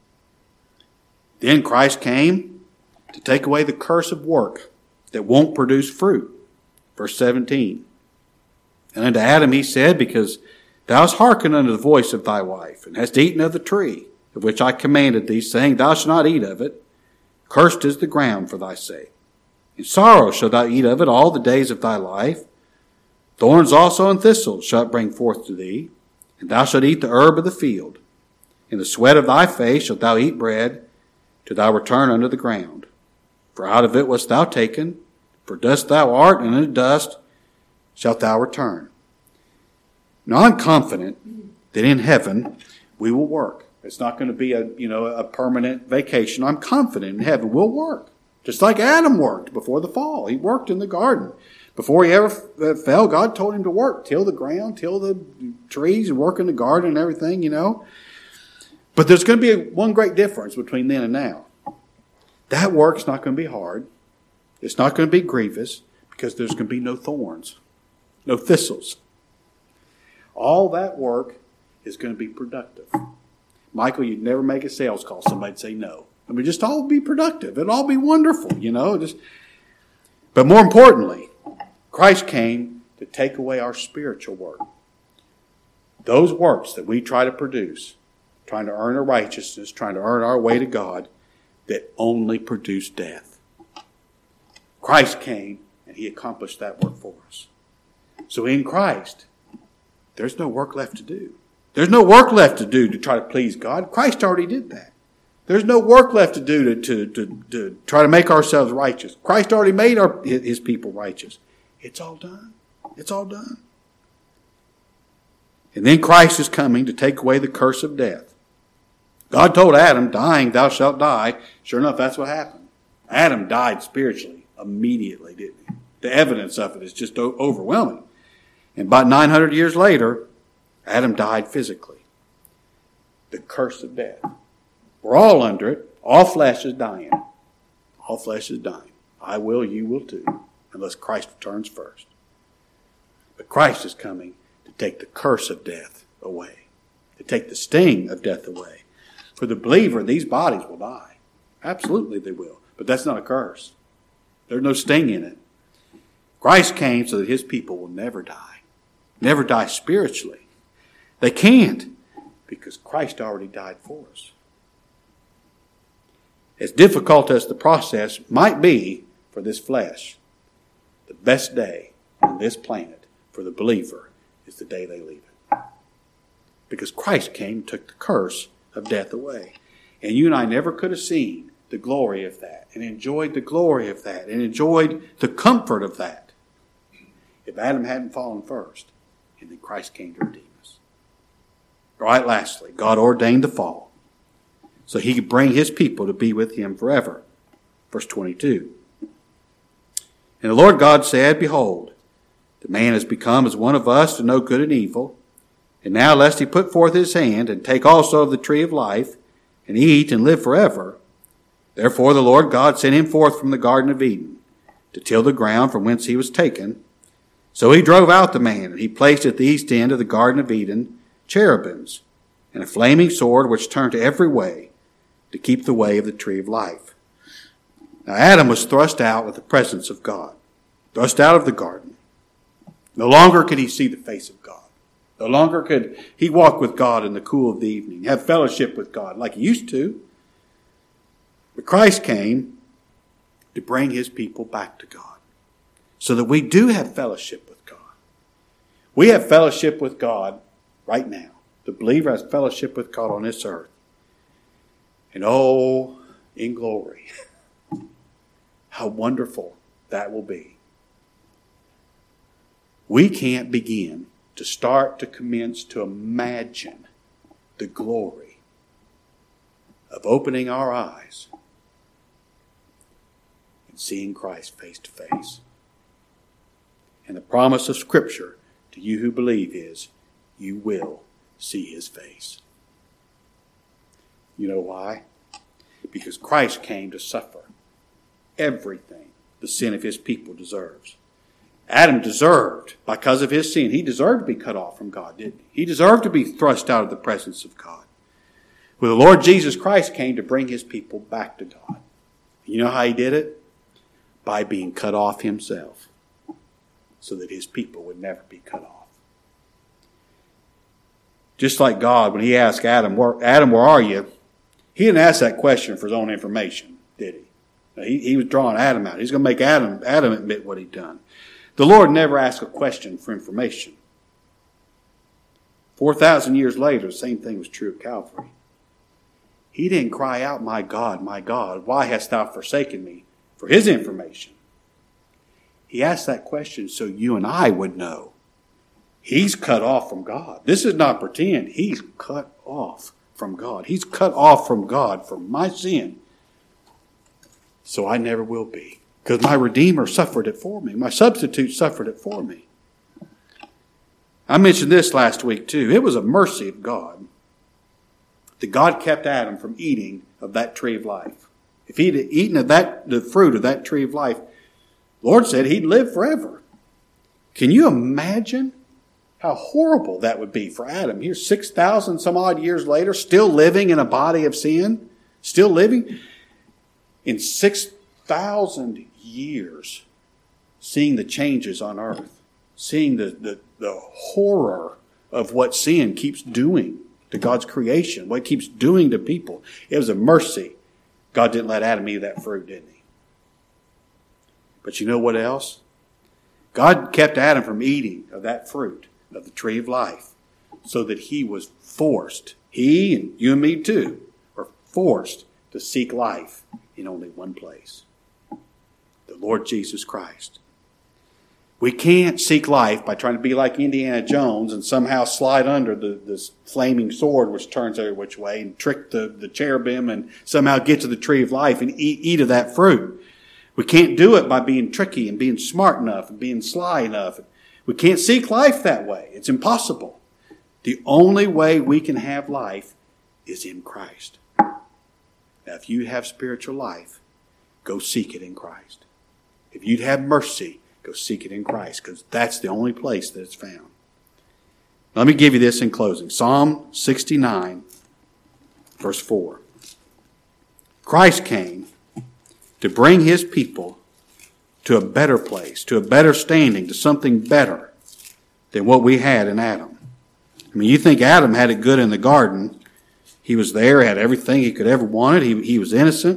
Then Christ came to take away the curse of work that won't produce fruit. Verse 17. And unto Adam he said, because thou hast hearkened unto the voice of thy wife, and hast eaten of the tree, of which I commanded thee, saying, thou shalt not eat of it. Cursed is the ground for thy sake. In sorrow shalt thou eat of it all the days of thy life. Thorns also and thistles shalt bring forth to thee, and thou shalt eat the herb of the field. In the sweat of thy face shalt thou eat bread, till thou return unto the ground. For out of it wast thou taken, for dust thou art, and unto dust shalt thou return. Now I'm confident that in heaven we will work. It's not going to be a permanent vacation. I'm confident in heaven we'll work. Just like Adam worked before the fall. He worked in the garden. Before he ever fell, God told him to work. Till the ground, till the trees, and work in the garden and everything, But there's going to be one great difference between then and now. That work's not going to be hard. It's not going to be grievous because there's going to be no thorns, no thistles. All that work is going to be productive. Michael, you'd never make a sales call. Somebody'd say no. Just all be productive. It'd all be wonderful, But more importantly, Christ came to take away our spiritual work. Those works that we try to produce, trying to earn a righteousness, trying to earn our way to God, that only produce death. Christ came and he accomplished that work for us. So in Christ, there's no work left to do. There's no work left to do to try to please God. Christ already did that. There's no work left to do to try to make ourselves righteous. Christ already made his people righteous. It's all done. It's all done. And then Christ is coming to take away the curse of death. God told Adam, dying thou shalt die. Sure enough, that's what happened. Adam died spiritually immediately, didn't he? The evidence of it is just overwhelming. And about 900 years later, Adam died physically. The curse of death. We're all under it. All flesh is dying. All flesh is dying. I will, you will too, unless Christ returns first. But Christ is coming to take the curse of death away, to take the sting of death away. For the believer, these bodies will die. Absolutely they will. But that's not a curse. There's no sting in it. Christ came so that his people will never die. Never die spiritually. They can't because Christ already died for us. As difficult as the process might be for this flesh, the best day on this planet for the believer is the day they leave it. Because Christ came and took the curse of death away. And you and I never could have seen the glory of that and enjoyed the glory of that and enjoyed the comfort of that if Adam hadn't fallen first and then Christ came to redeem us. All right, lastly, God ordained the fall so he could bring his people to be with him forever. Verse 22. And the Lord God said, Behold, the man has become as one of us to know good and evil. And now lest he put forth his hand and take also of the tree of life and eat and live forever. Therefore the Lord God sent him forth from the Garden of Eden to till the ground from whence he was taken. So he drove out the man, and he placed at the east end of the Garden of Eden cherubims and a flaming sword which turned to every way to keep the way of the tree of life. Now Adam was thrust out with the presence of God, thrust out of the garden. No longer could he see the face of God. No longer could he walk with God in the cool of the evening, have fellowship with God like he used to. But Christ came to bring his people back to God so that we do have fellowship with God. We have fellowship with God right now. The believer has fellowship with God on this earth. And oh, in glory, how wonderful that will be. We can't begin to commence to imagine the glory of opening our eyes and seeing Christ face to face. And the promise of Scripture to you who believe is, you will see his face. You know why? Because Christ came to suffer everything the sin of his people deserves. Adam deserved, because of his sin, he deserved to be cut off from God, didn't he? He deserved to be thrust out of the presence of God. Well, the Lord Jesus Christ came to bring his people back to God. You know how he did it? By being cut off himself, so that his people would never be cut off. Just like God, when he asked Adam, where are you? He didn't ask that question for his own information, did he? He was drawing Adam out. He's going to make Adam admit what he'd done. The Lord never asked a question for information. 4,000 years later, the same thing was true at Calvary. He didn't cry out, my God, why hast thou forsaken me? For his information. He asked that question so you and I would know. He's cut off from God. This is not pretend. He's cut off from God. He's cut off from God for my sin. So I never will be. Because my Redeemer suffered it for me. My substitute suffered it for me. I mentioned this last week too. It was a mercy of God that God kept Adam from eating of that tree of life. If he'd eaten of the fruit of that tree of life, the Lord said he'd live forever. Can you imagine how horrible that would be for Adam? Here's 6,000 some odd years later, still living in a body of sin, still living in 6,000 years, seeing the changes on earth, seeing the horror of what sin keeps doing to God's creation, what it keeps doing to people. It was a mercy. God didn't let Adam eat that fruit, didn't he? But you know what else? God kept Adam from eating of that fruit of the tree of life so that he was forced, he and you and me too, were forced to seek life in only one place. The Lord Jesus Christ. We can't seek life by trying to be like Indiana Jones and somehow slide under this flaming sword which turns every which way and trick the cherubim and somehow get to the tree of life and eat of that fruit. We can't do it by being tricky and being smart enough and being sly enough. We can't seek life that way. It's impossible. The only way we can have life is in Christ. Now, if you have spiritual life, go seek it in Christ. If you'd have mercy, go seek it in Christ, because that's the only place that it's found. Let me give you this in closing. Psalm 69, verse 4. Christ came to bring his people to a better place, to a better standing, to something better than what we had in Adam. I mean, you think Adam had it good in the garden. He was there, had everything he could ever wanted. He was innocent.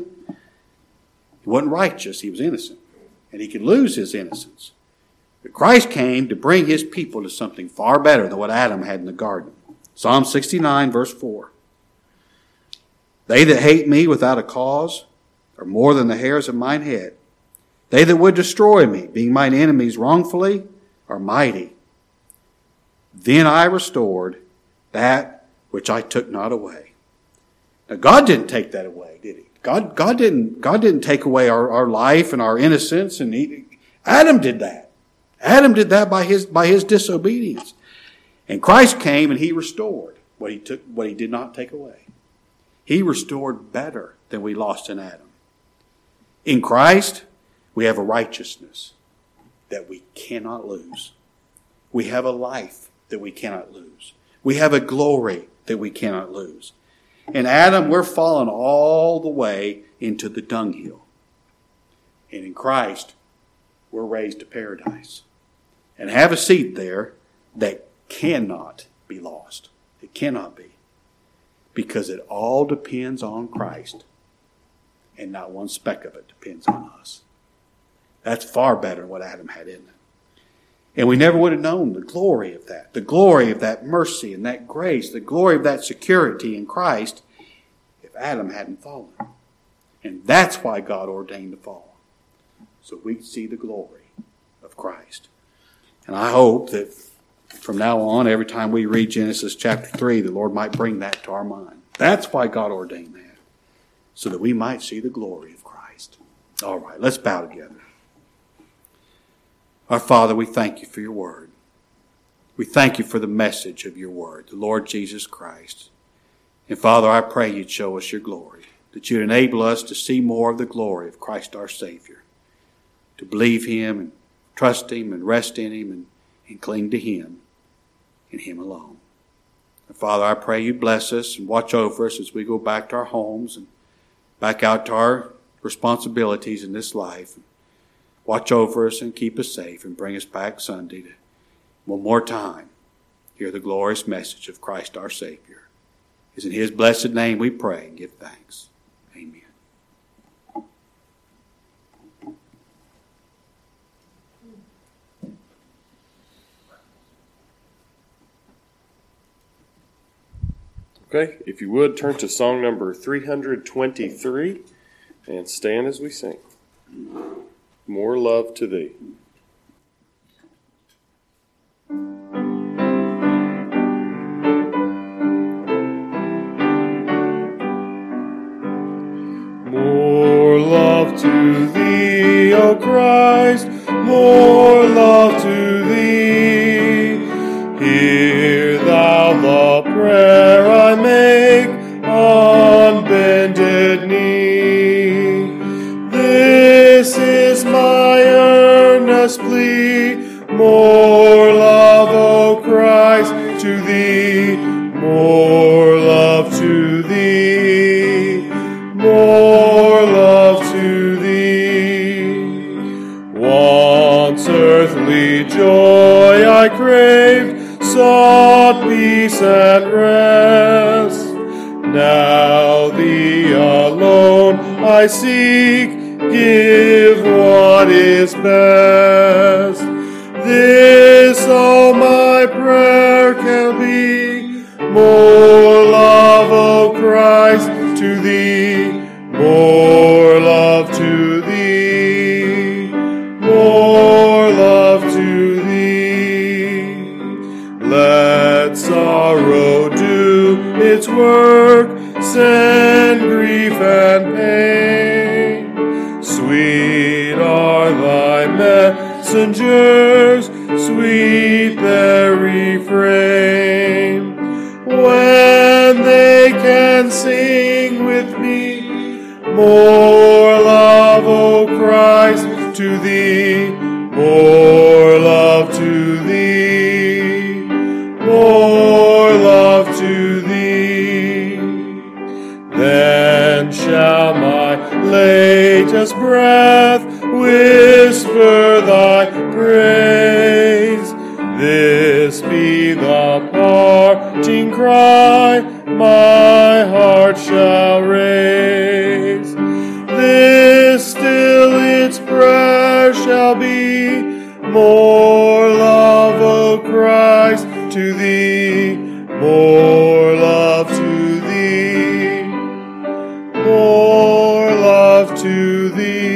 He wasn't righteous. He was innocent. And he could lose his innocence. But Christ came to bring his people to something far better than what Adam had in the garden. Psalm 69, verse 4. They that hate me without a cause are more than the hairs of mine head. They that would destroy me, being mine enemies wrongfully, are mighty. Then I restored that which I took not away. Now God didn't take that away, did he? God didn't take away our life and our innocence, and Adam did that. Adam did that by his disobedience. And Christ came and he restored what he did not take away. He restored better than we lost in Adam. In Christ, we have a righteousness that we cannot lose. We have a life that we cannot lose. We have a glory that we cannot lose. In Adam, we're fallen all the way into the dunghill. And in Christ, we're raised to paradise and have a seat there that cannot be lost. It cannot be. Because it all depends on Christ. And not one speck of it depends on us. That's far better than what Adam had in it. And we never would have known the glory of that mercy and that grace, the glory of that security in Christ if Adam hadn't fallen. And that's why God ordained the fall. So we could see the glory of Christ. And I hope that from now on, every time we read Genesis chapter 3, the Lord might bring that to our mind. That's why God ordained that. So that we might see the glory of Christ. All right, let's bow together. Our Father, we thank you for your word. We thank you for the message of your word, the Lord Jesus Christ. And Father, I pray you'd show us your glory, that you'd enable us to see more of the glory of Christ our Savior, to believe him and trust him and rest in him and cling to him and him alone. And Father, I pray you bless us and watch over us as we go back to our homes and back out to our responsibilities in this life. Watch over us and keep us safe and bring us back Sunday to one more time hear the glorious message of Christ our Savior. It's in his blessed name we pray and give thanks. Amen.
Okay, if you would, turn to song number 323 and stand as we sing. More Love to Thee. More love to Thee, O Christ, more love to Thee. Hear Thou the prayer I make on bended knee. This is my earnest plea, more love, O Christ, to Thee, more love to Thee, more love to Thee. Once earthly joy I craved, sought peace and rest. Now Thee alone I seek, give what is best. This all my prayer can be, more love, O Christ, to Thee, more love to Thee, more love to Thee. Let sorrow do its work, send grief and pain. Sweet are Thy messengers, sweet their refrain. When they can sing with me, more love, O Christ, to Thee, more love to Thee, more love to Thee. Then shall my latest breath whisper Thy praise. This be the parting cry my heart shall raise. This still its prayer shall be, more love, O Christ, to Thee, more love to thee, more love to thee.